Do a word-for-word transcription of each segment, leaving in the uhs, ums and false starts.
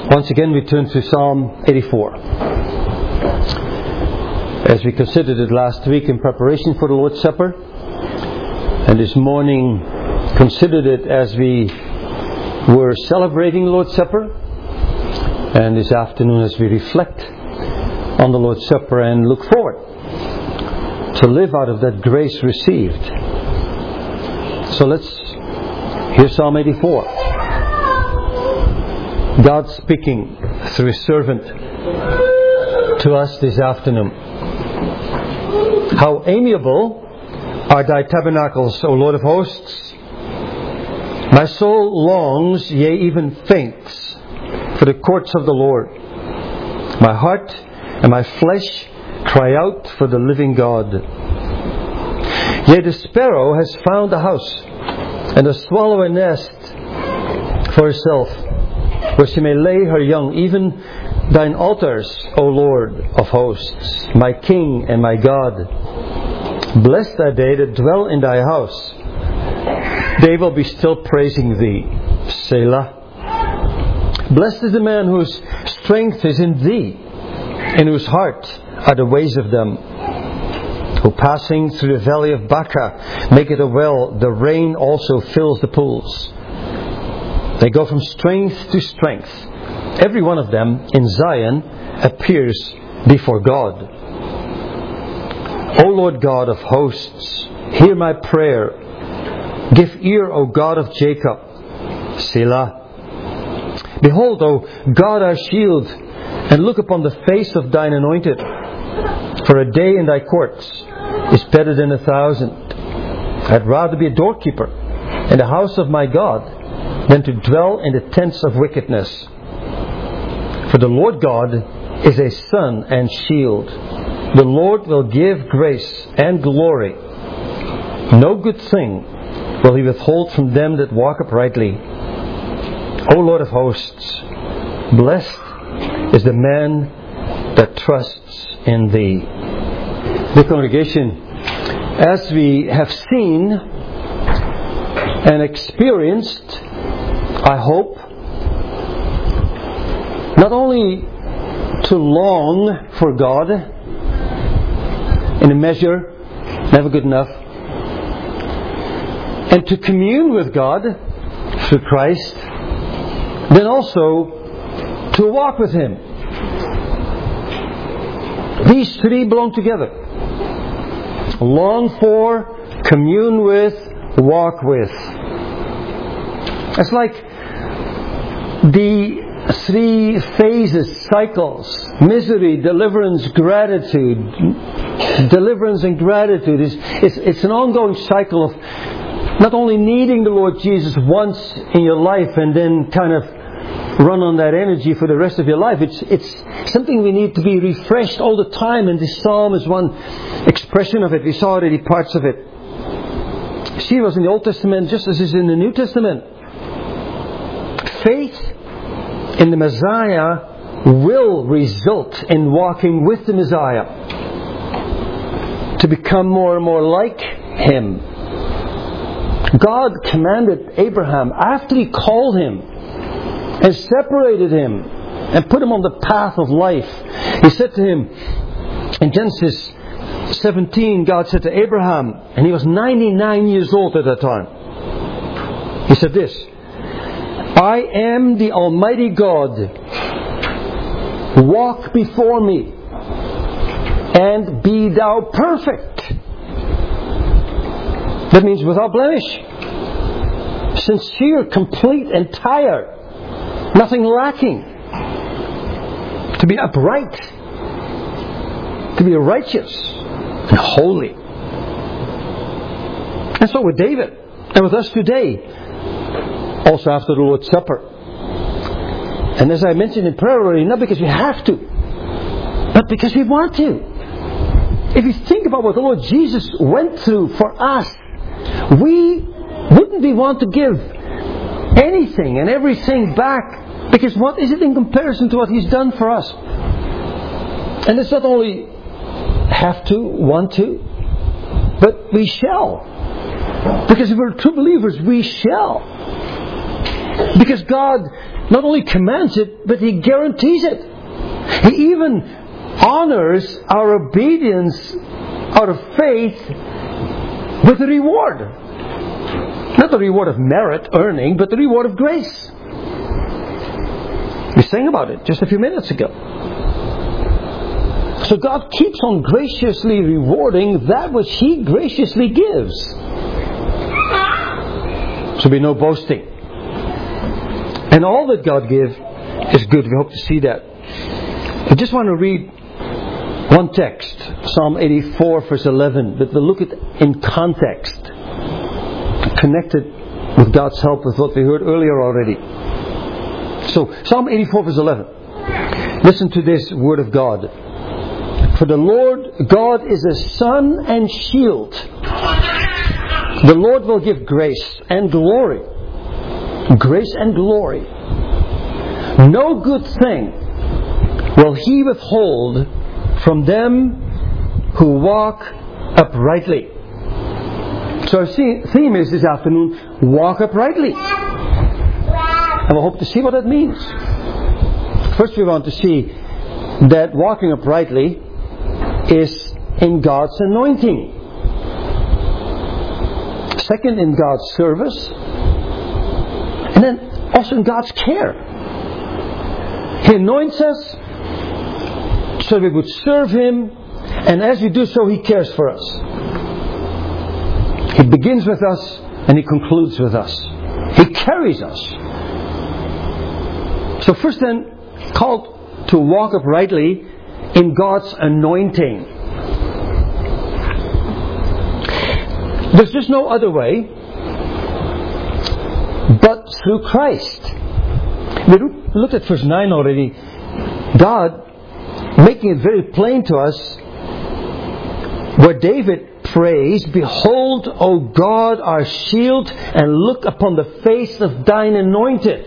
Once again we turn to Psalm eighty-four. As we considered it last week in preparation for the Lord's Supper, and this morning considered it as we were celebrating the Lord's Supper, and this afternoon as we reflect on the Lord's Supper and look forward to live out of that grace received. So let's hear Psalm eighty-four. God speaking through His servant to us this afternoon. How amiable are thy tabernacles, O Lord of hosts! My soul longs, yea, even faints, for the courts of the Lord. My heart and my flesh cry out for the living God. Yea, the sparrow has found a house, and the swallow a nest for herself, where she may lay her young, even thine altars, O Lord of hosts, my King and my God. Blessed are they that dwell in thy house. They will be still praising thee. Selah. Blessed is the man whose strength is in thee, in whose heart are the ways of them. Who passing through the valley of Baca make it a well, the rain also fills the pools. They go from strength to strength. Every one of them in Zion appears before God. O Lord God of hosts, hear my prayer. Give ear, O God of Jacob. Selah. Behold, O God our shield, and look upon the face of thine anointed. For a day in thy courts is better than a thousand. I'd rather be a doorkeeper in the house of my God than to dwell in the tents of wickedness. For the Lord God is a sun and shield. The Lord will give grace and glory. No good thing will He withhold from them that walk uprightly. O Lord of hosts, blessed is the man that trusts in Thee. The congregation, as we have seen and experienced, I hope, not only to long for God in a measure, never good enough, and to commune with God through Christ, then also to walk with Him. These three belong together. Long for, commune with, walk with. It's like the three phases, cycles: misery, deliverance, gratitude. Deliverance and gratitude is it's, it's an ongoing cycle of not only needing the Lord Jesus once in your life and then kind of run on that energy for the rest of your life. It's it's something we need to be refreshed all the time, and this psalm is one expression of it. We saw already parts of it. See, it was in the Old Testament just as is in the New Testament. Faith in the Messiah will result in walking with the Messiah to become more and more like Him. God commanded Abraham, after He called him and separated him and put him on the path of life, He said to him in Genesis seventeen, God said to Abraham, and he was ninety-nine years old at that time, He said this: I am the Almighty God. Walk before me and be thou perfect. That means without blemish, sincere, complete, entire, nothing lacking. To be upright, to be righteous and holy. And so with David and with us today, also after the Lord's Supper. And as I mentioned in prayer already, not because we have to, but because we want to. If you think about what the Lord Jesus went through for us, we wouldn't we want to give anything and everything back, because what is it in comparison to what He's done for us? And it's not only have to, want to, but we shall. Because if we're true believers, we shall. Because God not only commands it, but He guarantees it. He even honors our obedience out of faith with a reward. Not the reward of merit, earning, but the reward of grace. We sang about it just a few minutes ago. So God keeps on graciously rewarding that which He graciously gives. So be no boasting. And all that God gives is good. We hope to see that. I just want to read one text, Psalm eighty-four, verse eleven, but we'll look at in context, connected with God's help with what we heard earlier already. So, Psalm eighty-four, verse eleven. Listen to this word of God. For the Lord God is a sun and shield. The Lord will give grace and glory. Grace and glory. No good thing will He withhold from them who walk uprightly. So our theme is this afternoon, walk uprightly. And we'll hope to see what that means. First we want to see that walking uprightly is in God's anointing. Second, in God's service. And then also in God's care. He anoints us so we would serve Him, and as we do so, He cares for us. He begins with us and He concludes with us. He carries us. So first then, called to walk uprightly in God's anointing. There's just no other way but through Christ. We looked at verse nine already. God making it very plain to us where David prays, behold, O God, our shield, and look upon the face of thine anointed.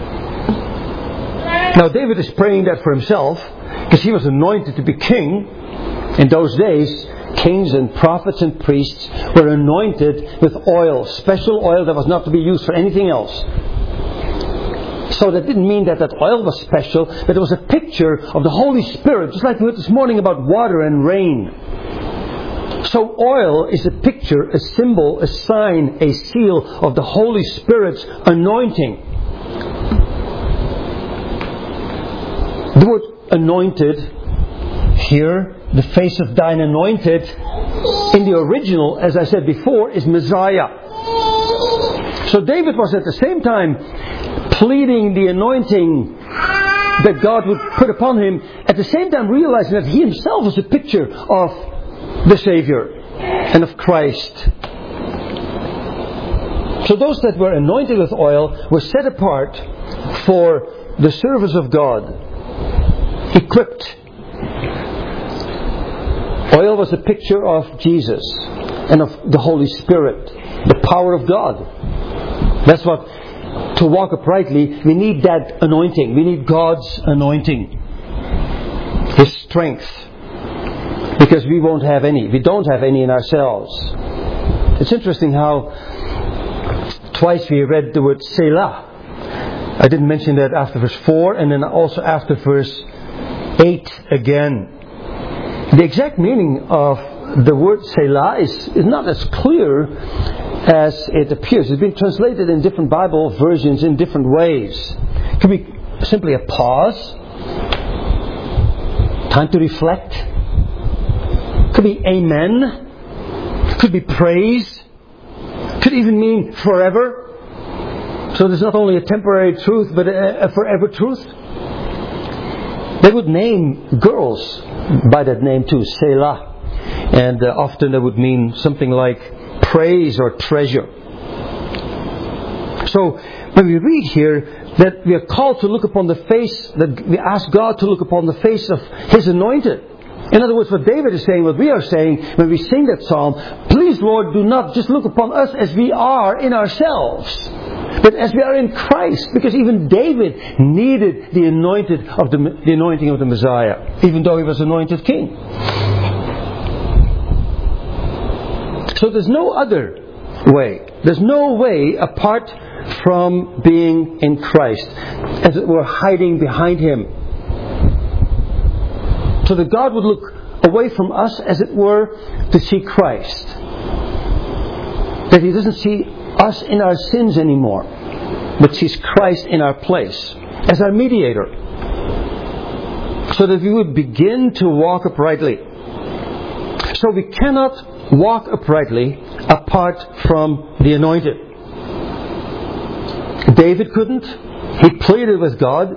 Now David is praying that for himself, because he was anointed to be king. In those days, kings and prophets and priests were anointed with oil, special oil that was not to be used for anything else. So that didn't mean that that oil was special, but it was a picture of the Holy Spirit, just like we heard this morning about water and rain. So oil is a picture, a symbol, a sign, a seal of the Holy Spirit's anointing. The word anointed here, the face of thine anointed, in the original, as I said before, is Messiah. So David was at the same time pleading the anointing that God would put upon him, at the same time realizing that he himself was a picture of the Savior and of Christ. So those that were anointed with oil were set apart for the service of God, equipped. Oil was a picture of Jesus and of the Holy Spirit, the power of God. That's what, to walk uprightly, we need that anointing. We need God's anointing. His strength. Because we won't have any. We don't have any in ourselves. It's interesting how twice we read the word Selah. I didn't mention that after verse four and then also after verse eight again. The exact meaning of the word Selah is, is not as clear as it appears. It's been translated in different Bible versions in different ways. It could be simply a pause, time to reflect. It could be amen. It could be praise. It could even mean forever. So there's not only a temporary truth, but a, a forever truth. They would name girls by that name too, Selah. And uh, often that would mean something like praise or treasure. So when we read here that we are called to look upon the face, that we ask God to look upon the face of His anointed. In other words, what David is saying, what we are saying when we sing that psalm, please Lord, do not just look upon us as we are in ourselves, but as we are in Christ, because even David needed the anointed of the, the anointing of the Messiah, even though he was anointed king. So there's no other way. There's no way apart from being in Christ, as it were hiding behind Him. So that God would look away from us, as it were, to see Christ. That He doesn't see us in our sins anymore, but sees Christ in our place as our mediator. So that we would begin to walk uprightly. So we cannot walk uprightly apart from the Anointed. David couldn't. He pleaded with God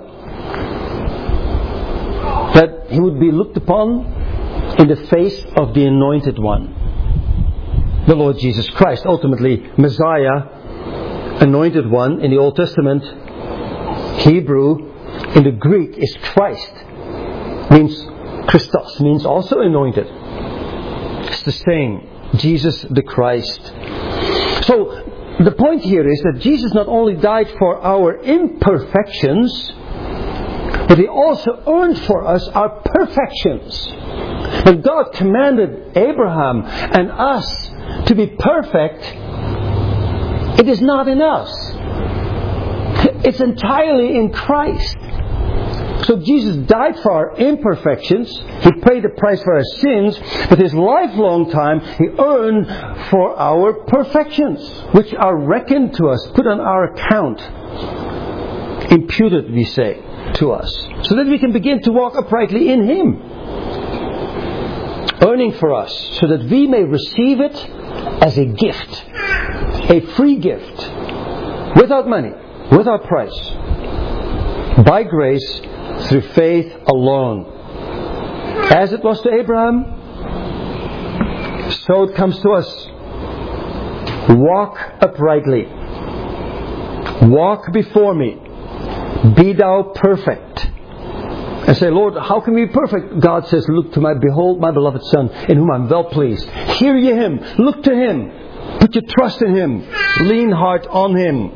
that he would be looked upon in the face of the Anointed One, the Lord Jesus Christ. Ultimately, Messiah, Anointed One in the Old Testament, Hebrew, in the Greek is Christ. Means Christos, means also anointed. It's the same. Jesus the Christ. So, the point here is that Jesus not only died for our imperfections, but He also earned for us our perfections. When God commanded Abraham and us to be perfect, it is not in us. It's entirely in Christ. So Jesus died for our imperfections. He paid the price for our sins. But His lifelong time He earned for our perfections, which are reckoned to us, put on our account, imputed, we say, to us, so that we can begin to walk uprightly in Him, earning for us, so that we may receive it as a gift, a free gift, without money, without price, by grace, through faith alone. As it was to Abraham, so it comes to us. Walk uprightly. Walk before me. Be thou perfect. And say, Lord, how can we be perfect? God says, look to my, behold my beloved Son, in whom I'm well pleased. Hear ye Him. Look to Him. Put your trust in Him. Lean heart on Him.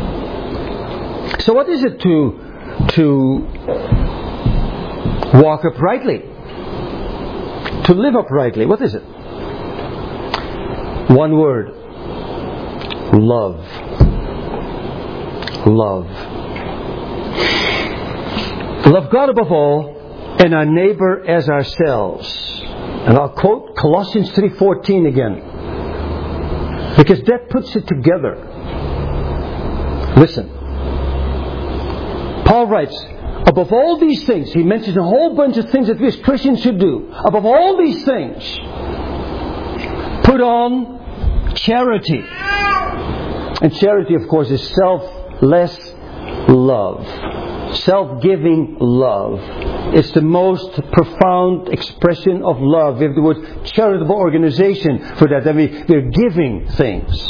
So what is it to to walk uprightly? To live uprightly. What is it? One word. Love. Love. Love God above all, and our neighbor as ourselves. And I'll quote Colossians three fourteen again, because that puts it together. Listen. Paul writes, above all these things, he mentions a whole bunch of things that we as Christians should do. Above all these things, put on charity. And charity, of course, is selfless love. Self-giving love. It's the most profound expression of love. We have the word charitable organization for that. That we, we're giving things.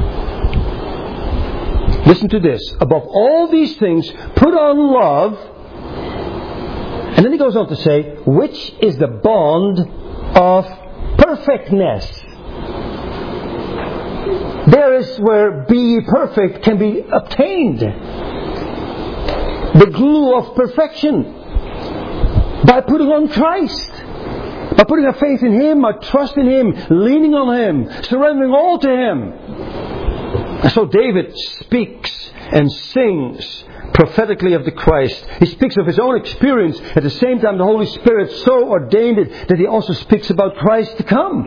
Listen to this. Above all these things, put on love. And then he goes on to say, which is the bond of perfectness. There is where be perfect can be obtained. The glue of perfection. By putting on Christ. By putting our faith in Him, our trust in Him, leaning on Him, surrendering all to Him. And so David speaks and sings prophetically of the Christ. He speaks of his own experience. At the same time, the Holy Spirit so ordained it that he also speaks about Christ to come.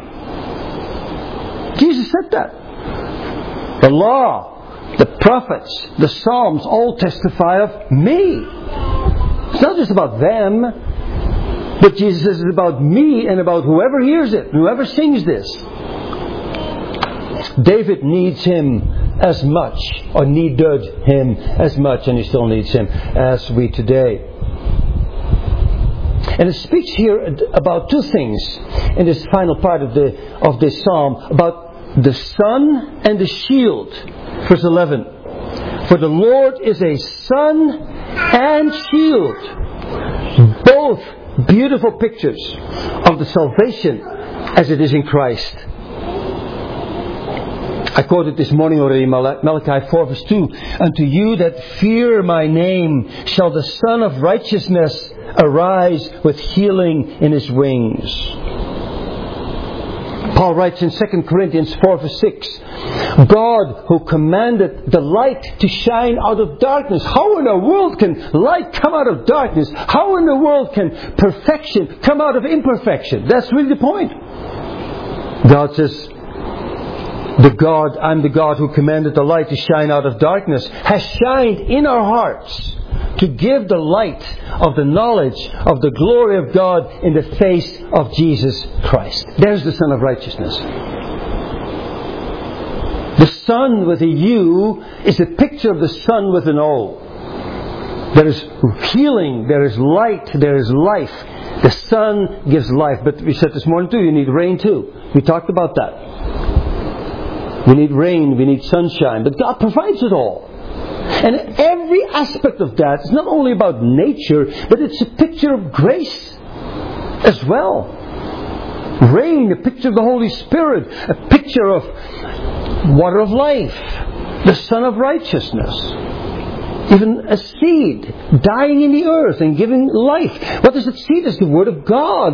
Jesus said that. The law, the prophets, the Psalms all testify of me. It's not just about them, but Jesus says it's about me and about whoever hears it, whoever sings this. David needs Him as much, or needed Him as much, and he still needs Him, as we today. And it speaks here about two things in this final part of the of this psalm, about the sun and the shield. Verse eleven. For the Lord is a sun and shield, both beautiful pictures of the salvation as it is in Christ. I quoted this morning already, Malachi four verse two. Unto you that fear my name shall the Son of Righteousness arise with healing in His wings. Paul writes in Second Corinthians four verse six, God who commanded the light to shine out of darkness. How in the world can light come out of darkness? How in the world can perfection come out of imperfection? That's really the point. God says, the God, I'm the God who commanded the light to shine out of darkness, has shined in our hearts to give the light of the knowledge of the glory of God in the face of Jesus Christ. There's the Son of Righteousness. The Son with a U is a picture of the Son with an O. There is healing, there is light, there is life. The Son gives life. But we said this morning too, you need rain too. We talked about that. We need rain, we need sunshine. But God provides it all. And every aspect of that is not only about nature, but it's a picture of grace as well. Rain, a picture of the Holy Spirit, a picture of water of life, the Son of Righteousness. Even a seed dying in the earth and giving life. What is that seed? It's the Word of God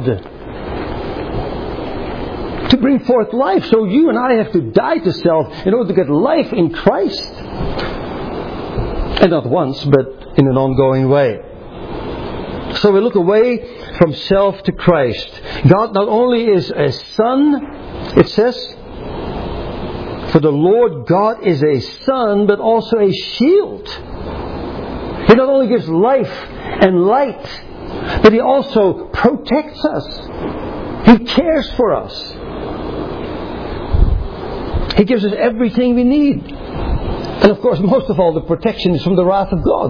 to bring forth life. So you and I have to die to self in order to get life in Christ. And not once, but in an ongoing way. So we look away from self to Christ. God not only is a Son, it says, for the Lord God is a Son, but also a shield. He not only gives life and light, but He also protects us. He cares for us. He gives us everything we need. And of course, most of all, the protection is from the wrath of God.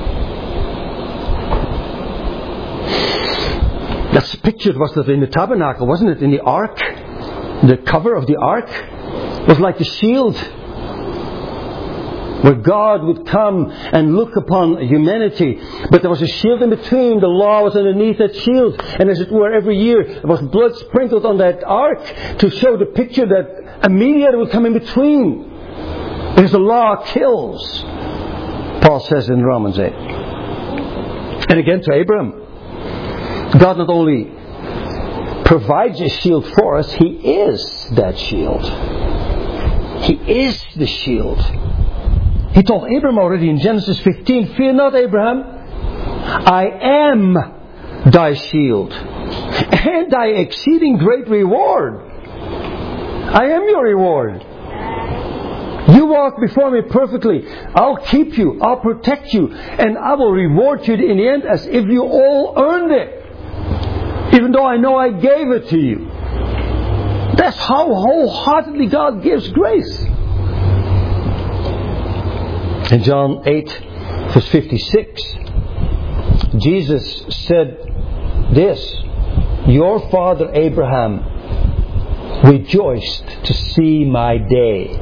That's pictured, was it in the tabernacle, wasn't it? In the ark. The cover of the ark was like the shield, where God would come and look upon humanity. But there was a shield in between. The law was underneath that shield. And as it were, every year there was blood sprinkled on that ark to show the picture that a mediator would come in between. Because the law kills, Paul says in Romans eight. And again to Abraham, God not only provides a shield for us, He is that shield. He is the shield. He told Abraham already in Genesis fifteen, fear not, Abraham, I am thy shield and thy exceeding great reward. I am your reward. You walk before me perfectly. I'll keep you. I'll protect you. And I will reward you in the end as if you all earned it. Even though I know I gave it to you. That's how wholeheartedly God gives grace. In John eight, verse fifty-six, Jesus said this, your father Abraham rejoiced to see my day.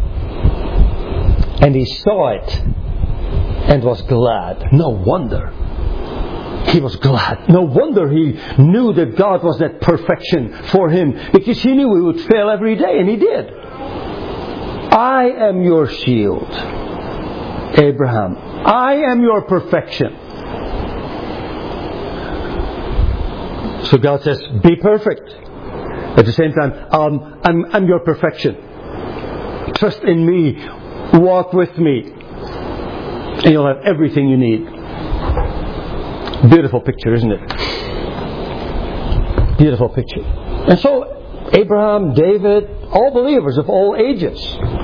And he saw it and was glad. No wonder he was glad. No wonder he knew that God was that perfection for him. Because he knew he would fail every day, and he did. I am your shield, Abraham. I am your perfection. So God says, be perfect. At the same time, um, I'm, I'm your perfection. Trust in me. Walk with me. And you'll have everything you need. Beautiful picture, isn't it? Beautiful picture. And so, Abraham, David, all believers of all ages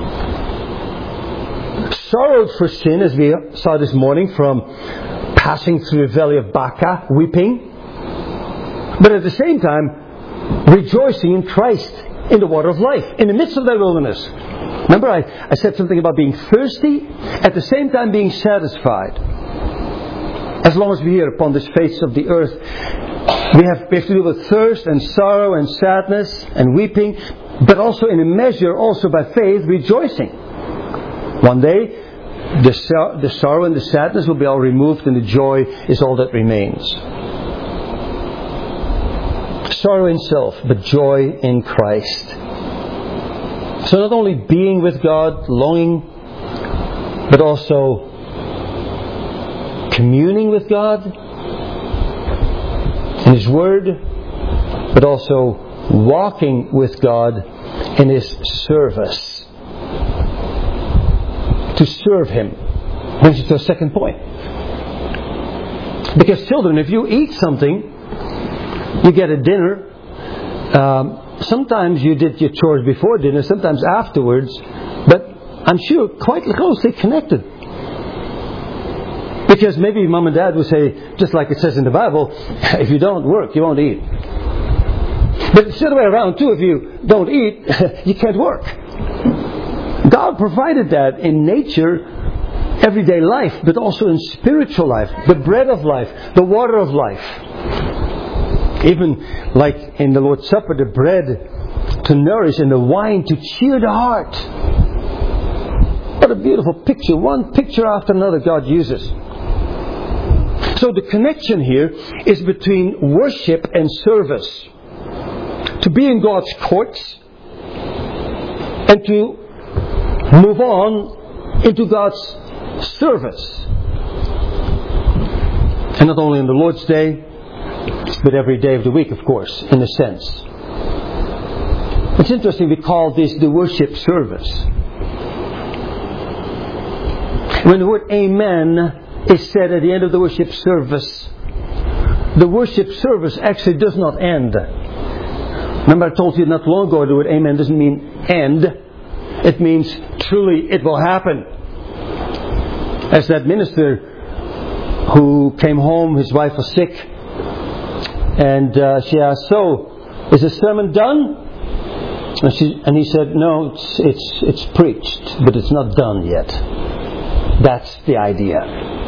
sorrowed for sin, as we saw this morning, from passing through the valley of Baca, weeping. But at the same time, rejoicing in Christ, in the water of life, in the midst of that wilderness. Remember I, I said something about being thirsty, at the same time being satisfied. As long as we're here upon this face of the earth, we have, we have to deal with thirst and sorrow and sadness and weeping, but also in a measure, also by faith, rejoicing. One day, the, sor- the sorrow and the sadness will be all removed, and the joy is all that remains. Sorrow in self, but joy in Christ. So not only being with God, longing, but also communing with God in His Word, but also walking with God in His service. To serve Him brings us to a second point. Because children, if you eat something, you get a dinner. Um, sometimes you did your chores before dinner, sometimes afterwards, but I'm sure quite closely connected. Because maybe mom and dad will say, just like it says in the Bible, if you don't work, you won't eat. But it's the other way around too. If you don't eat, you can't work. God provided that in nature, everyday life, but also in spiritual life. The bread of life, the water of life. Even like in the Lord's Supper, the bread to nourish and the wine to cheer the heart. What a beautiful picture. One picture after another God uses. So the connection here is between worship and service. To be in God's courts and to move on into God's service. And not only on the Lord's Day, but every day of the week, of course, in a sense. It's interesting, we call this the worship service. When the word Amen is said at the end of the worship service, the worship service actually does not end. Remember I told you not long ago the word Amen doesn't mean end. It means truly it will happen. As that minister who came home, his wife was sick, and uh, she asked, so, is the sermon done? And, she, and he said, no, it's, it's, it's preached, but it's not done yet. That's the idea.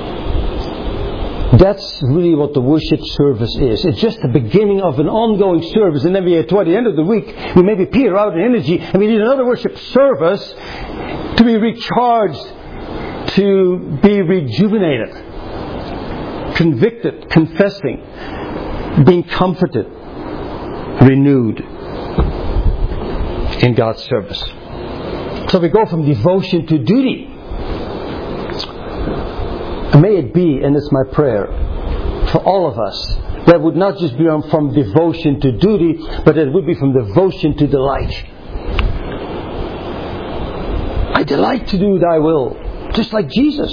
That's really what the worship service is. It's just the beginning of an ongoing service, and then we, toward the end of the week, we maybe peter out in energy, and we need another worship service to be recharged, to be rejuvenated, convicted, confessing, being comforted, renewed in God's service. So we go from devotion to duty. May it be, and it's my prayer for all of us, that would not just be from devotion to duty, but it would be from devotion to delight. I delight to do Thy will, just like Jesus.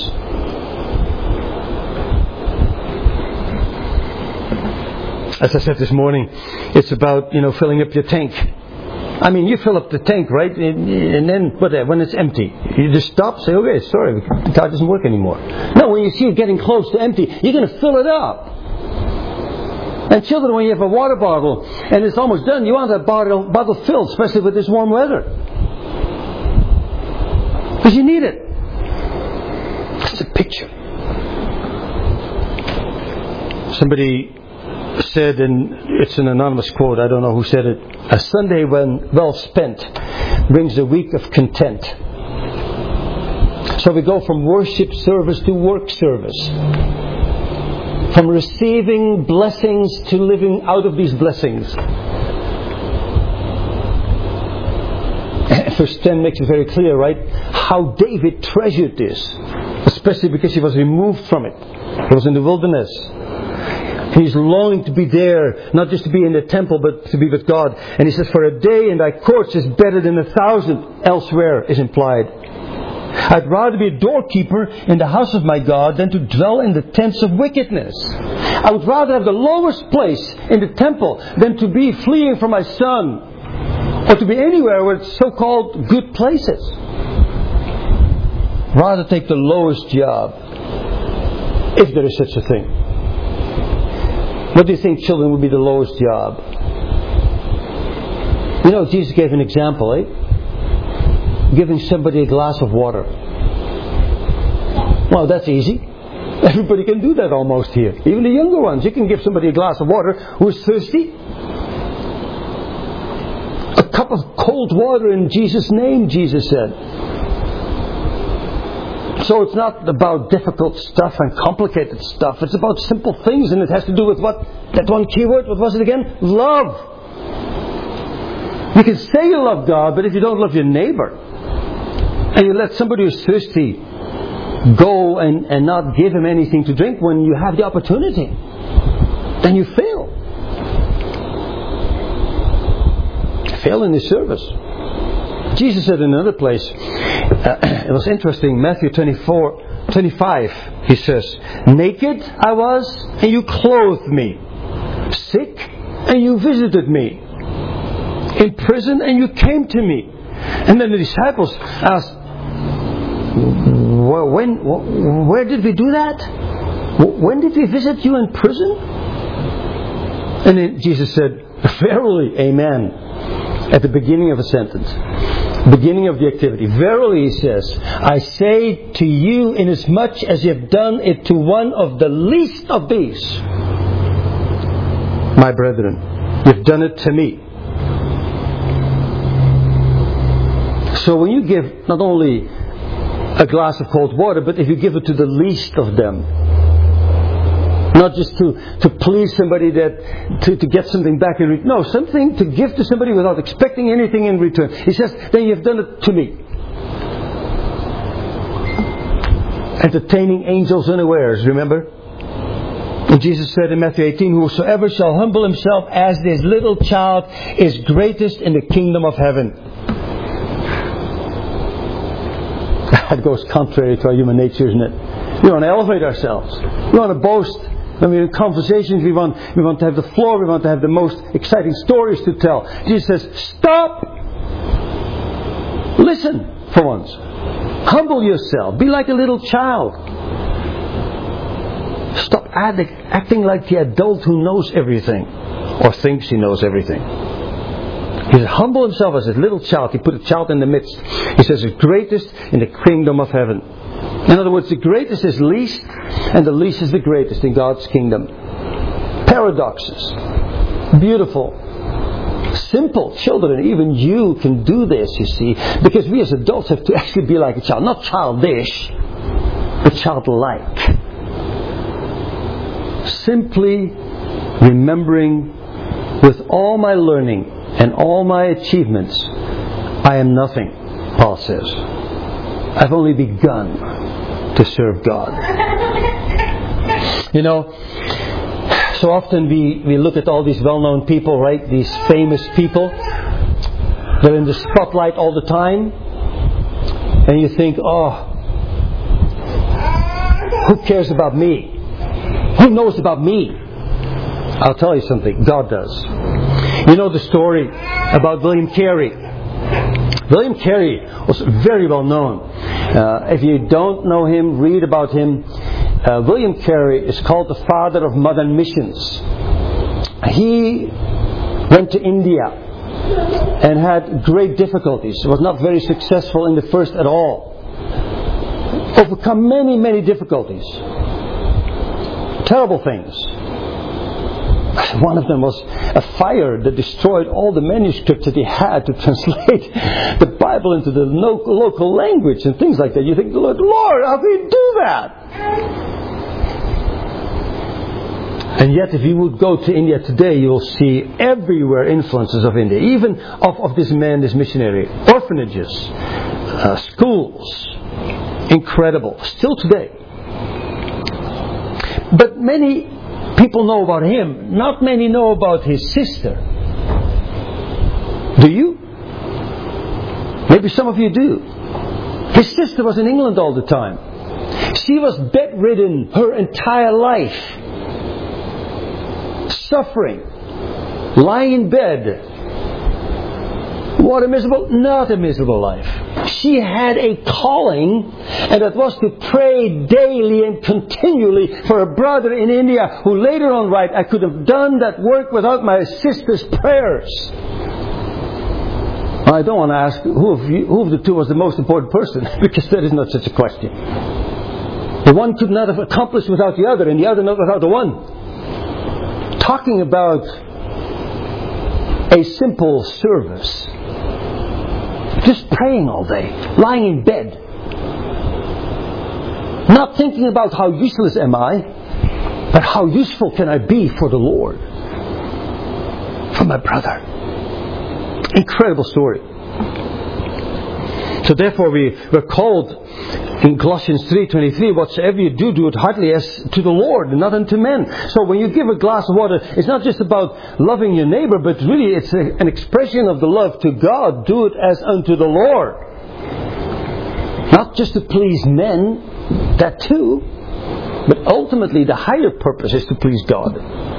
As I said this morning, it's about, you know, filling up your tank. I mean, you fill up the tank, right? And, and then, but when it's empty, you just stop, say, okay, sorry, the car doesn't work anymore. No, when you see it getting close to empty, you're going to fill it up. And children, when you have a water bottle and it's almost done, you want that bottle, bottle filled, especially with this warm weather. Because you need it. It's a picture. Somebody said, and it's an anonymous quote, I don't know who said it, a Sunday when well spent brings a week of content. So we go from worship service to work service. From receiving blessings to living out of these blessings. Verse ten makes it very clear, right? How David treasured this. Especially because he was removed from it. He was in the wilderness. He's longing to be there, not just to be in the temple, but to be with God. And he says, for a day in thy courts is better than a thousand elsewhere, is implied. I'd rather be a doorkeeper in the house of my God than to dwell in the tents of wickedness. I would rather have the lowest place in the temple than to be fleeing from my son, or to be anywhere where it's so-called good places. Rather take the lowest job, if there is such a thing. What do you think, children, would be the lowest job? You know, Jesus gave an example, eh? Giving somebody a glass of water. Well, that's easy. Everybody can do that almost here. Even the younger ones. You can give somebody a glass of water who is thirsty. A cup of cold water in Jesus' name, Jesus said. So it's not about difficult stuff and complicated stuff. It's about simple things, and it has to do with what? That one keyword, what was it again? Love. You can say you love God, but if you don't love your neighbor, and you let somebody who's thirsty go and, and not give him anything to drink when you have the opportunity, then you fail. fail in his service. Jesus said in another place, uh, it was interesting, Matthew twenty-four, twenty-five, he says, naked I was, and you clothed me. Sick, and you visited me. In prison, and you came to me. And then the disciples asked, when, where did we do that? When did we visit you in prison? And then Jesus said, verily, amen, at the beginning of a sentence. Beginning of the activity. Verily, he says, I say to you, inasmuch as you have done it to one of the least of these, my brethren, you've done it to me. So when you give not only a glass of cold water, but if you give it to the least of them, not just to, to please somebody, that to, to get something back in return. No, something to give to somebody without expecting anything in return. He says, then you've done it to me. Entertaining angels unawares, remember? And Jesus said in Matthew eighteen, whosoever shall humble himself as this little child is greatest in the kingdom of heaven. That goes contrary to our human nature, isn't it? We want to elevate ourselves. We want to boast. When we're in conversations, we want, we want to have the floor. We want to have the most exciting stories to tell. Jesus says, stop. Listen for once. Humble yourself. Be like a little child. Stop acting like the adult who knows everything. Or thinks he knows everything. He says, humble himself as a little child. He put a child in the midst. He says, the greatest in the kingdom of heaven. In other words, the greatest is least, and the least is the greatest in God's kingdom. Paradoxes. Beautiful. Simple children. Even you can do this, you see. Because we as adults have to actually be like a child. Not childish, but childlike. Simply remembering, with all my learning and all my achievements, I am nothing, Paul says. I've only begun to serve God. You know, so often we, we look at all these well-known people, right? These famous people. They're in the spotlight all the time. And you think, oh, who cares about me? Who knows about me? I'll tell you something. God does. You know the story about William Carey. William Carey was very well known. Uh, if you don't know him, read about him. Uh, William Carey is called the father of modern missions. He went to India and had great difficulties. Was not very successful in the first at all. Overcome many, many difficulties. Terrible things. One of them was a fire that destroyed all the manuscripts that he had to translate the Bible into the local language and things like that. You think, Lord, Lord, how can you do that? And yet, if you would go to India today, you will see everywhere influences of India, even of, of this man, this missionary. Orphanages, uh, schools, incredible. Still today. But many people know about him. Not many know about his sister. Do you? Maybe some of you do. His sister was in England all the time. She was bedridden her entire life. Suffering. Lying in bed. What a miserable, not a miserable life. She had a calling, and that was to pray daily and continually for a brother in India who later on wrote, I could have done that work without my sister's prayers. I don't want to ask who of, you, who of the two was the most important person, because there is not such a question. The one could not have accomplished without the other, and the other not without the one. Talking about a simple service. Just praying all day, lying in bed. Not thinking about how useless am I, but how useful can I be for the Lord. For my brother. Incredible story. So therefore we were called in Colossians three twenty-three, whatsoever you do, do it heartily as to the Lord and not unto men. So when you give a glass of water, it's not just about loving your neighbor, but really it's a, an expression of the love to God. Do it as unto the Lord. Not just to please men, that too, but ultimately the higher purpose is to please God.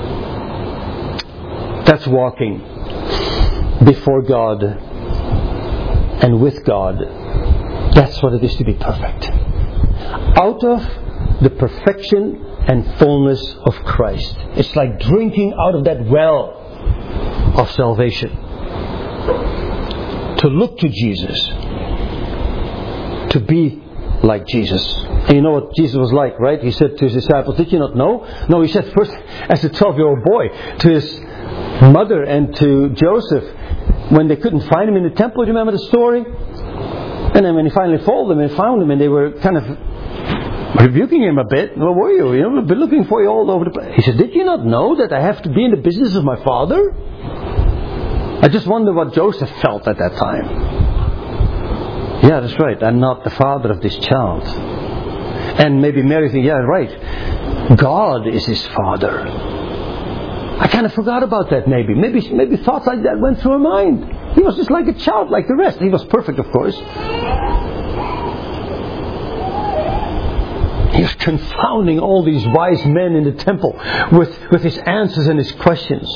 That's walking before God and with God. That's what it is to be perfect. Out of the perfection and fullness of Christ. It's like drinking out of that well of salvation. To look to Jesus. To be like Jesus. And you know what Jesus was like, right? He said to his disciples, did you not know? No, he said first as a twelve-year-old boy to his mother and to Joseph when they couldn't find him in the temple. Do you remember the story? And then when he finally found them and found him and they were kind of rebuking him a bit. Where were you? You know, we've been looking for you all over the place. He said, did you not know that I have to be in the business of my Father? I just wonder what Joseph felt at that time. Yeah, that's right. I'm not the father of this child. And maybe Mary thinks, yeah, right. God is his father. I kind of forgot about that maybe. Maybe maybe thoughts like that went through her mind. He was just like a child, like the rest. He was perfect, of course. He was confounding all these wise men in the temple with, with his answers and his questions.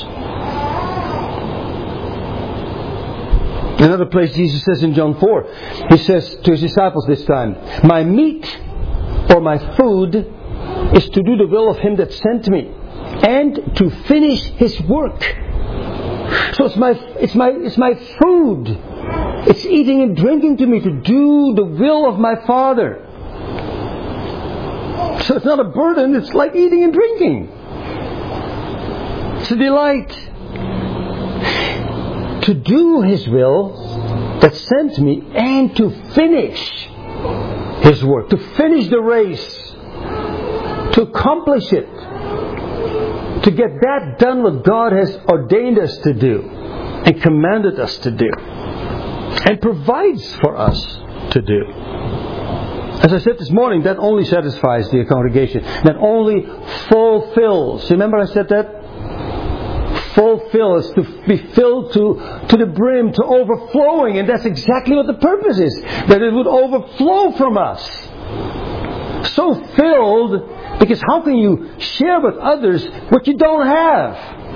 Another place Jesus says in John four, he says to his disciples this time, my meat or my food is to do the will of him that sent me and to finish his work. So it's my it's my it's my food. It's eating and drinking to me to do the will of my Father. So it's not a burden, it's like eating and drinking. It's a delight. To do his will that sent me and to finish his work. To finish the race. To accomplish it. To get that done what God has ordained us to do. And commanded us to do. And provides for us to do. As I said this morning, that only satisfies the congregation. That only fulfills. Remember I said that? Fulfill is to be filled to, to the brim, to overflowing. And that's exactly what the purpose is. That it would overflow from us. So filled, because how can you share with others what you don't have?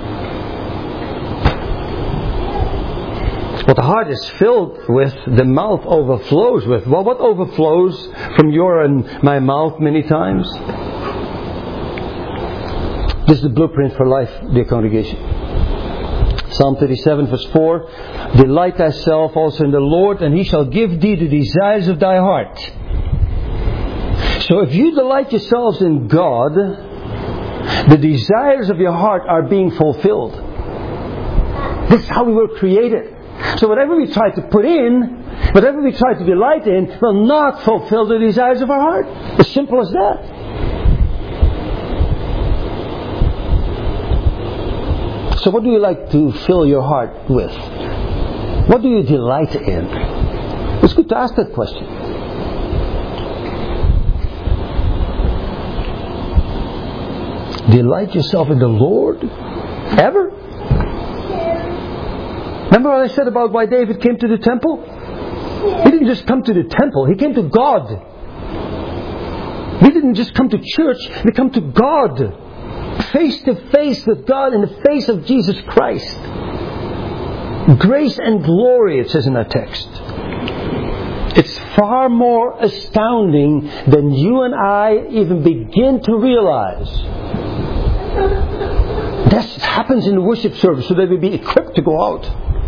What the heart is filled with, the mouth overflows with. Well, what overflows from your and my mouth many times? This is the blueprint for life, dear congregation. Psalm thirty-seven verse four, delight thyself also in the Lord, and he shall give thee the desires of thy heart. So if you delight yourselves in God, the desires of your heart are being fulfilled. This is how we were created. So whatever we try to put in, whatever we try to delight in, will not fulfill the desires of our heart. As simple as that. So what do you like to fill your heart with? What do you delight in? It's good to ask that question. Delight yourself in the Lord? Ever? Remember what I said about why David came to the temple? He didn't just come to the temple, he came to God. He didn't just come to church, he came to God. Face to face with God in the face of Jesus Christ. Grace and glory, it says in our text. It's far more astounding than you and I even begin to realize. That happens in the worship service so that we be equipped to go out.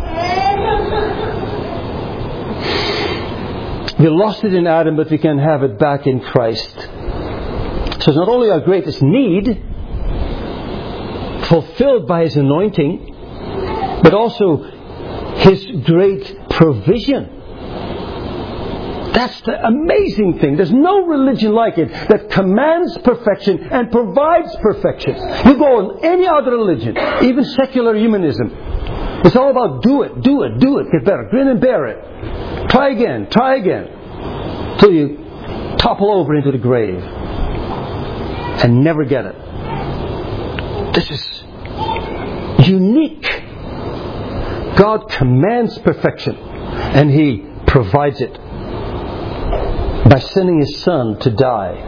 We lost it in Adam, but we can have it back in Christ. So it's not only our greatest need, fulfilled by his anointing, but also his great provision. That's the amazing thing. There's no religion like it that commands perfection and provides perfection. You go on any other religion, even secular humanism. It's all about do it, do it, do it, get better, grin and bear it. Try again, try again, till you topple over into the grave and never get it. This is unique. God commands perfection, and He provides it by sending His Son to die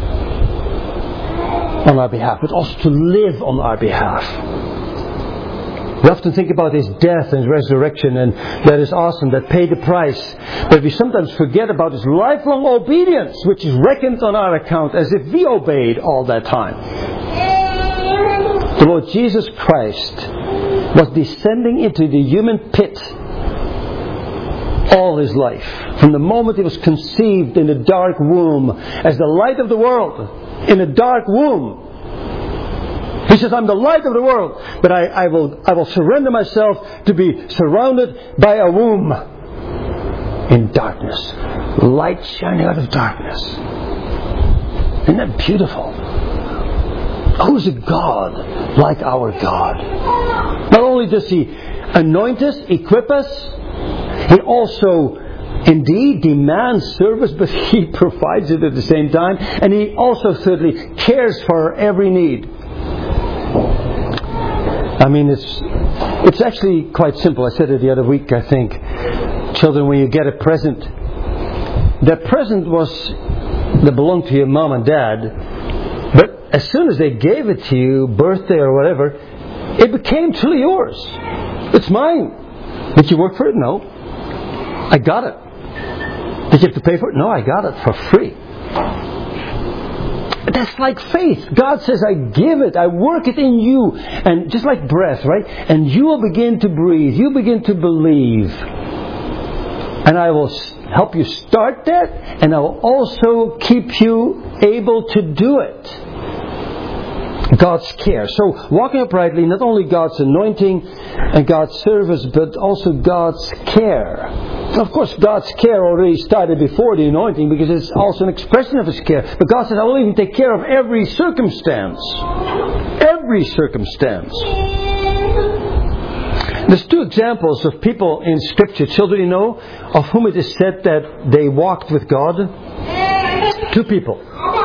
on our behalf, but also to live on our behalf. We often think about His death and resurrection, and that is awesome, that paid the price. But we sometimes forget about His lifelong obedience, which is reckoned on our account as if we obeyed all that time. The Lord Jesus Christ was descending into the human pit all His life. From the moment He was conceived in the dark womb, as the light of the world, in a dark womb. He says, I'm the light of the world, but I, I will I will surrender myself to be surrounded by a womb in darkness. Light shining out of darkness. Isn't that beautiful? Who's a God like our God? Not only does He anoint us, equip us, He also indeed demands service, but He provides it at the same time. And He also thirdly cares for our every need. I mean, it's it's actually quite simple. I said it the other week, I think. Children, when you get a present, that present was that belonged to your mom and dad, but as soon as they gave it to you, birthday or whatever, it became truly yours. It's mine. Did you work for it? No. I got it. Did you have to pay for it? No, I got it for free. That's like faith. God says, I give it, I work it in you. And just like breath, right? And you will begin to breathe. You begin to believe. And I will help you start that. And I will also keep you able to do it. God's care. So walking uprightly, not only God's anointing and God's service, but also God's care. Of course, God's care already started before the anointing, because it's also an expression of His care. But God said, I will even take care of every circumstance. Every circumstance. There's two examples of people in Scripture, children, you know, of whom it is said that they walked with God. Two people.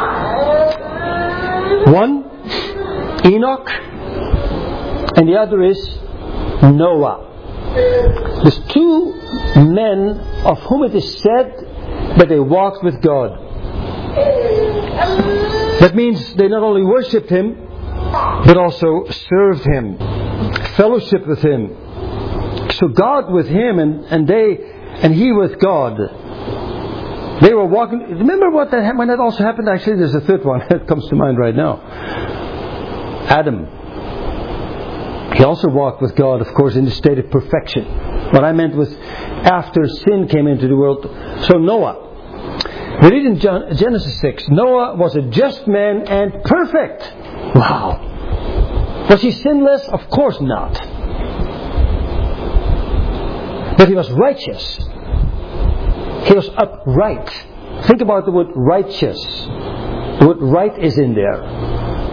One, Enoch, and the other is Noah. There's two men of whom it is said that they walked with God. That means they not only worshipped Him, but also served Him, fellowship with Him. So God with him, and, and they and he with God. They were walking. Remember what that when that also happened? Actually, there's a third one that comes to mind right now. Adam. He also walked with God, of course, in the state of perfection. What I meant was after sin came into the world. So Noah. We read in Genesis six, Noah was a just man and perfect. Wow. Was he sinless? Of course not. But he was righteous. He was upright. Think about the word righteous. The word right is in there.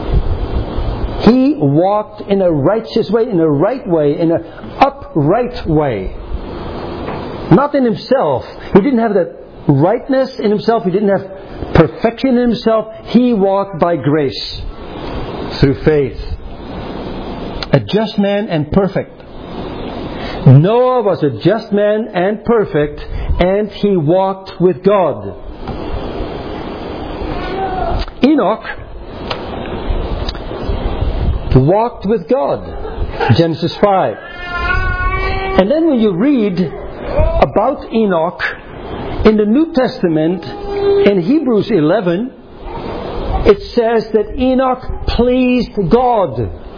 He walked in a righteous way, in a right way, in an upright way. Not in himself. He didn't have that rightness in himself. He didn't have perfection in himself. He walked by grace, through faith. A just man and perfect. Noah was a just man and perfect, and he walked with God. Enoch walked with God. Genesis five. And then when you read about Enoch in the New Testament, in Hebrews eleven, it says that Enoch pleased God.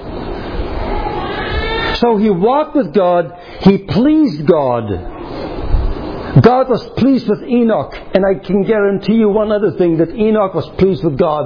So he walked with God, he pleased God. God was pleased with Enoch, and I can guarantee you one other thing, that Enoch was pleased with God.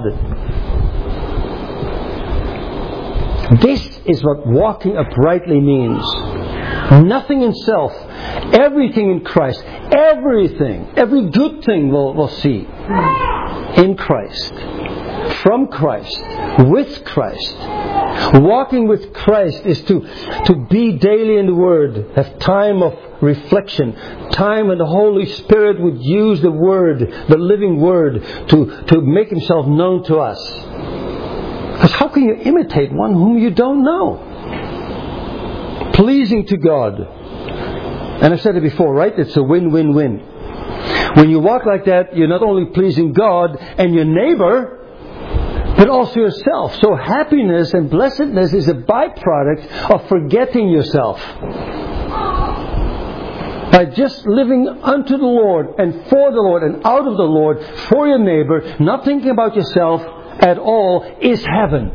This is what walking uprightly means. Nothing in self, everything in Christ, everything, every good thing we'll, we'll see in Christ, from Christ, with Christ. Walking with Christ is to, to be daily in the Word, have time of reflection. Time when the Holy Spirit would use the Word, the living Word, to, to make Himself known to us. Because how can you imitate one whom you don't know? Pleasing to God. And I've said it before, right? It's a win-win-win. When you walk like that, you're not only pleasing God and your neighbor, but also yourself. So happiness and blessedness is a byproduct of forgetting yourself. By just living unto the Lord and for the Lord and out of the Lord, for your neighbor, not thinking about yourself at all, is heaven.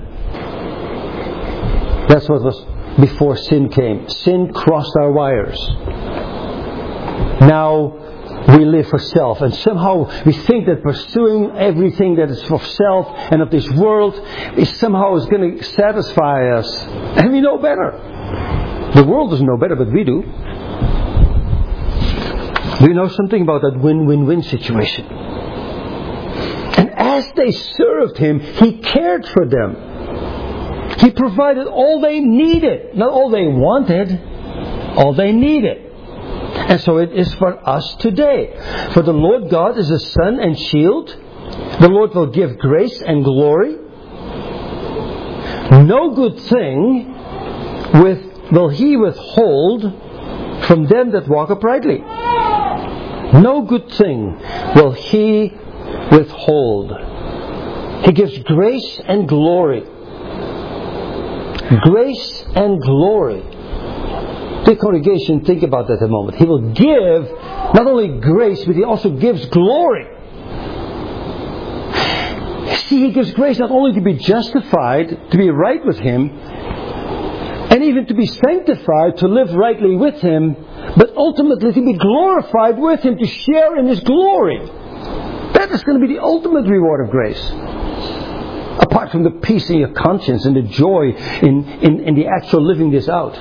That's what was before sin came. Sin crossed our wires. Now we live for self, and somehow we think that pursuing everything that is for self and of this world is somehow is going to satisfy us, and we know better. The world doesn't know better, but we do. We know something about that win-win-win situation. And as they served Him, He cared for them. He provided all they needed, not all they wanted, all they needed. And so it is for us today. For the Lord God is a sun and shield. The Lord will give grace and glory. No good thing with, will He withhold from them that walk uprightly. No good thing will He withhold. He gives grace and glory. Grace and glory. The congregation, think about that a moment. He will give not only grace, but He also gives glory. See, He gives grace not only to be justified, to be right with Him, and even to be sanctified, to live rightly with Him, but ultimately to be glorified with Him, to share in His glory. That is going to be the ultimate reward of grace. Apart from the peace in your conscience and the joy in, in, in the actual living this out.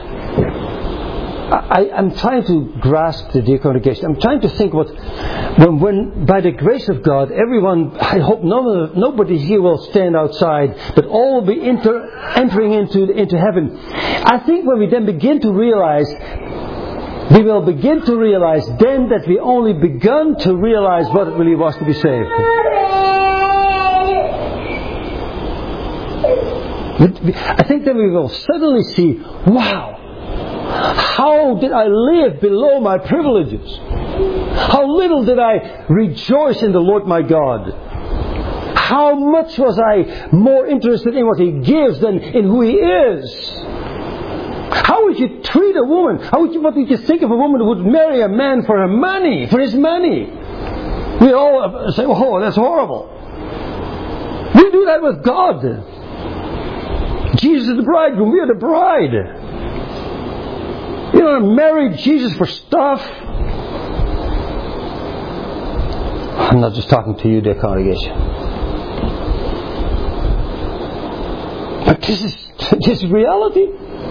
I, I'm trying to grasp the dear congregation. I'm trying to think what, when, when by the grace of God, everyone, I hope none, nobody here will stand outside, but all will be inter, entering into, into heaven. I think when we then begin to realize, we will begin to realize then that we only begun to realize what it really was to be saved. I think that we will suddenly see, wow, how did I live below my privileges? How little did I rejoice in the Lord my God? How much was I more interested in what He gives than in who He is? How would you treat a woman? How would you, what would you think of a woman who would marry a man for her money, for his money? We all say, oh, that's horrible. We do that with God. Jesus is the bridegroom, we are the bride. You don't marry Jesus for stuff. I'm not just talking to you, dear congregation. But this is, this is reality.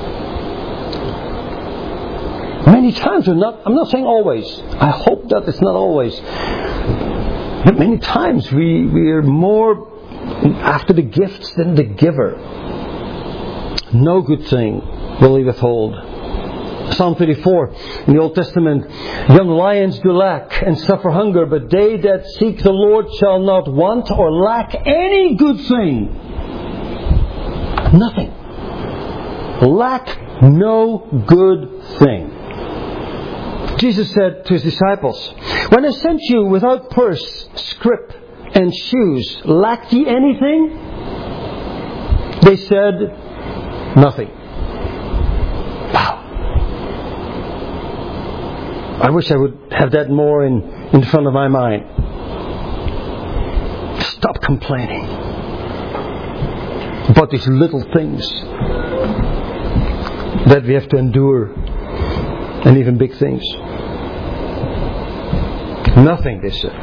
Many times we're not, I'm not saying always. I hope that it's not always. But many times we, we are more after the gifts than the giver. No good thing will He withhold. Psalm thirty-four in the Old Testament. Young lions do lack and suffer hunger, but they that seek the Lord shall not want or lack any good thing. Nothing. Lack no good thing. Jesus said to His disciples, when I sent you without purse, scrip, and shoes, lacked ye anything? They said, nothing. Wow. I wish I would have that more in, in front of my mind. Stop complaining about these little things that we have to endure, and even big things. Nothing, they said.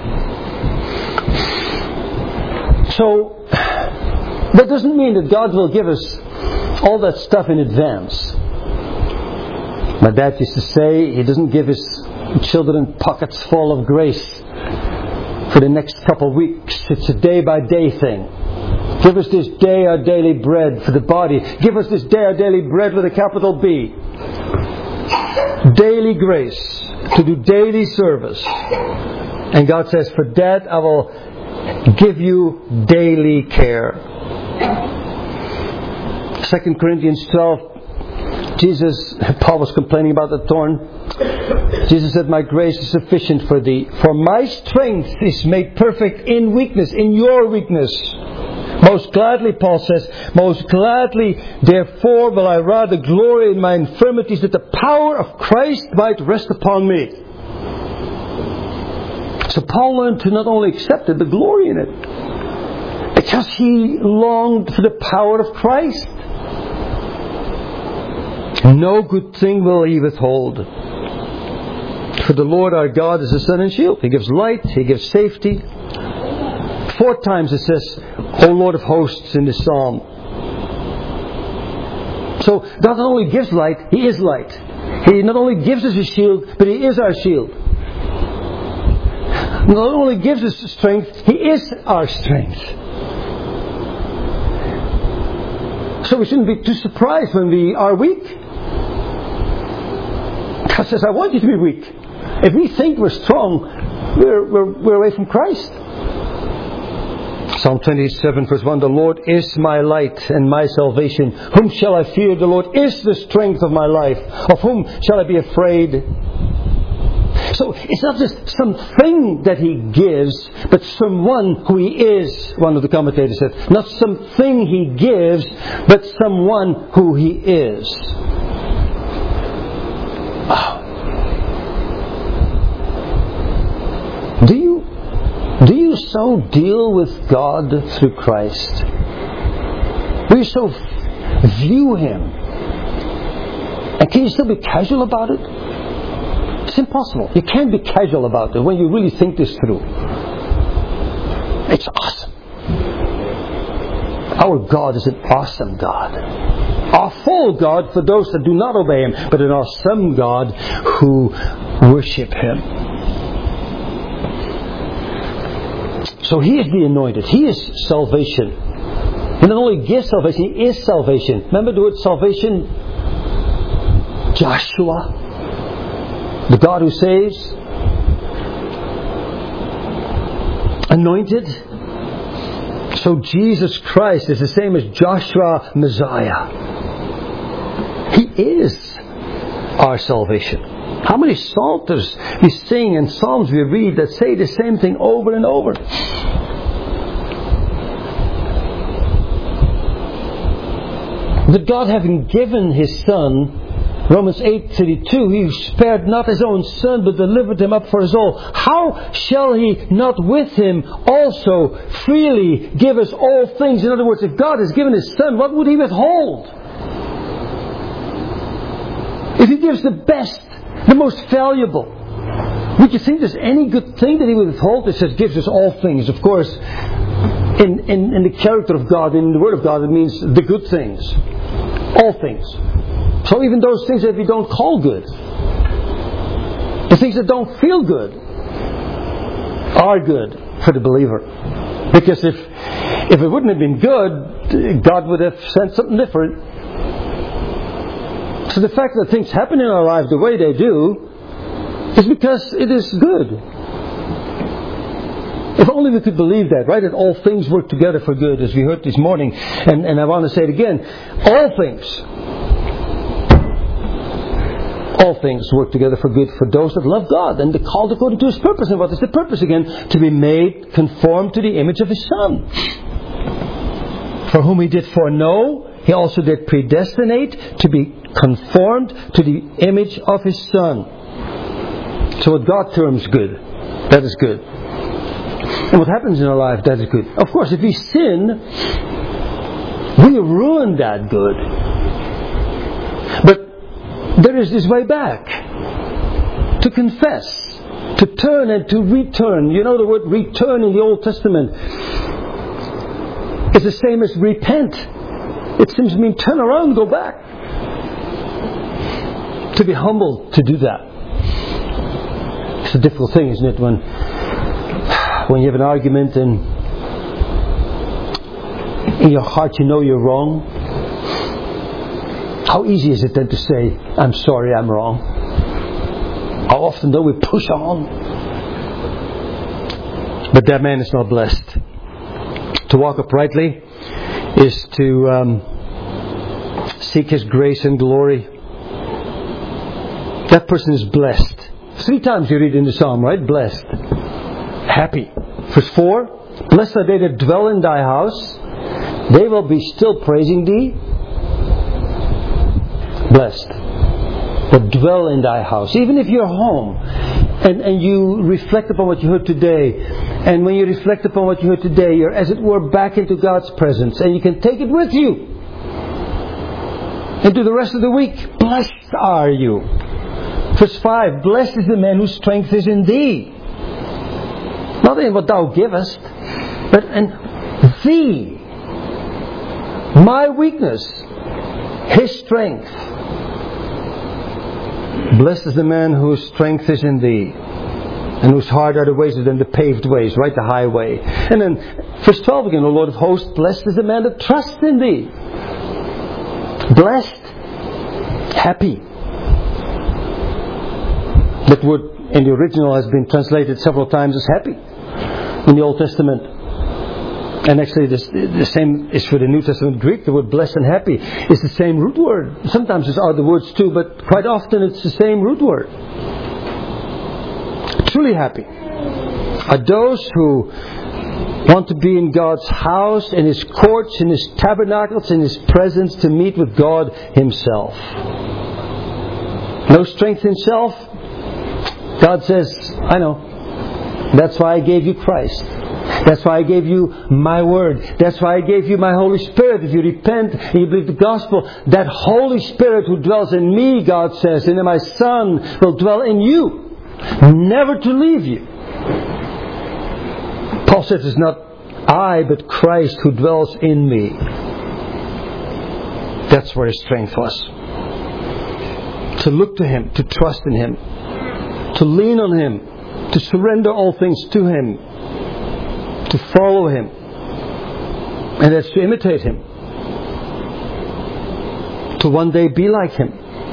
So, that doesn't mean that God will give us all that stuff in advance. My dad used to say He doesn't give His children pockets full of grace for the next couple of weeks. It's a day by day thing. Give us this day our daily bread for the body. Give us this day our daily bread with a capital B. daily grace, to do daily service. And God says, for that I will give you daily care. Second Corinthians twelve, Jesus, Paul was complaining about the thorn. Jesus said, my grace is sufficient for thee, for my strength is made perfect in weakness, in your weakness. Most gladly, Paul says, most gladly, therefore, will I rather glory in my infirmities, that the power of Christ might rest upon me. So Paul learned to not only accept it, but glory in it. Because he longed for the power of Christ. No good thing will he withhold. For the Lord our God is a sun and shield. He gives light, He gives safety. Four times it says, O Lord of hosts in this psalm. So God not only gives light, He is light. He not only gives us a shield, but He is our shield. Not only gives us strength, He is our strength. So we shouldn't be too surprised when we are weak. God says, I want you to be weak. If we think we're strong, we're, we're, we're away from Christ. Psalm twenty-seven verse one, the Lord is my light and my salvation. Whom shall I fear? The Lord is the strength of my life. Of whom shall I be afraid? So it's not just something that He gives, but someone who He is, one of the commentators said. Not something He gives, but someone who He is. Oh. Do you do you so deal with God through Christ? Do you so view Him? And can you still be casual about it? It's impossible. You can't be casual about it when you really think this through. It's awesome. Our God is an awesome God. A full God for those that do not obey Him, but an awesome God who worship Him. So He is the anointed. He is salvation. He not only gives salvation, He is salvation. Remember the word salvation? Joshua. The God who saves. Anointed. So Jesus Christ is the same as Joshua Messiah. He is our salvation. How many psalters we sing and psalms we read that say the same thing over and over? But God, having given His Son, Romans eight thirty-two, He spared not His own Son, but delivered Him up for us all. How shall He not with Him also freely give us all things? In other words, if God has given His Son, what would He withhold? If He gives the best, the most valuable, would you think there's any good thing that He would withhold? It says gives us all things. Of course, in, in, in the character of God, in the Word of God, it means the good things. All things. So even those things that we don't call good, the things that don't feel good, are good for the believer. Because if if it wouldn't have been good, God would have sent something different. So the fact that things happen in our life the way they do is because it is good. If only we could believe that, right? That all things work together for good, as we heard this morning. And, and I want to say it again. All things. All things work together for good for those that love God and are called according to His purpose. And what is the purpose again? To be made conformed to the image of His Son. For whom He did foreknow, He also did predestinate to be conformed to the image of His Son. So what God terms good, that is good. And what happens in our life, that is good. Of course, if we sin, we ruin that good. But there is this way back. To confess. To turn and to return. You know the word return in the Old Testament. It's the same as repent. It seems to mean turn around and go back. To be humble to do that. It's a difficult thing, isn't it? When, when you have an argument and in your heart you know you're wrong. How easy is it then to say, I'm sorry, I'm wrong. often, don't we, push on? But that man is not blessed. To walk uprightly is to um, seek His grace and glory. That person is blessed. Three times you read in the Psalm, right? Blessed. Happy. Verse four. Blessed are they that dwell in thy house. They will be still praising thee. Blessed. That dwell in thy house. Even if you're home and, and you reflect upon what you heard today. And when you reflect upon what you heard today, you're as it were back into God's presence. And you can take it with you into the rest of the week. Blessed are you. Verse five. Blessed is the man whose strength is in thee. Not in what thou givest, but in thee. My weakness. His strength. Blessed is the man whose strength is in thee, and whose heart are the ways of them, the paved ways, right, the highway. And then verse twelve again, O Lord of hosts, blessed is the man that trusts in thee. Blessed, happy. That word in the original has been translated several times as happy in the Old Testament. And actually this, the same is for the New Testament Greek. The word blessed and happy is the same root word. Sometimes there's other words too, but quite often it's the same root word. Truly happy are those who want to be in God's house, in His courts, in His tabernacles, in His presence, to meet with God Himself. No strength in self. God says, I know. That's why I gave you Christ. That's why I gave you my word. That's why I gave you my Holy Spirit. If you repent and you believe the gospel, that Holy Spirit who dwells in me, God says, and then my Son will dwell in you, never to leave you. Paul says it's not I, but Christ who dwells in me. That's where His strength was. To look to Him, to trust in Him, to lean on Him, to surrender all things to Him, to follow Him, and that's to imitate Him, to one day be like Him.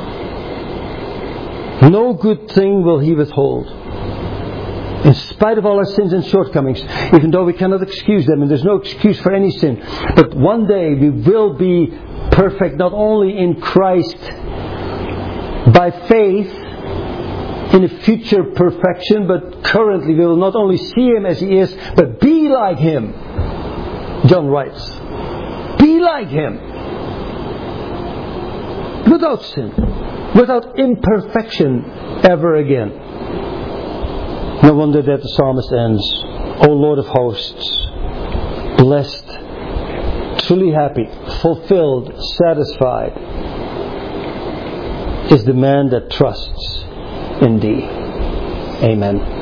No good thing will He withhold, in spite of all our sins and shortcomings, even though we cannot excuse them, and there's no excuse for any sin. But one day we will be perfect, not only in Christ by faith, in a future perfection, but currently we will not only see Him as He is, but be like Him. John writes, be like Him. Without sin. Without imperfection ever again. No wonder that the psalmist ends, O Lord of hosts, blessed, truly happy, fulfilled, satisfied is the man that trusts in thee. Amen.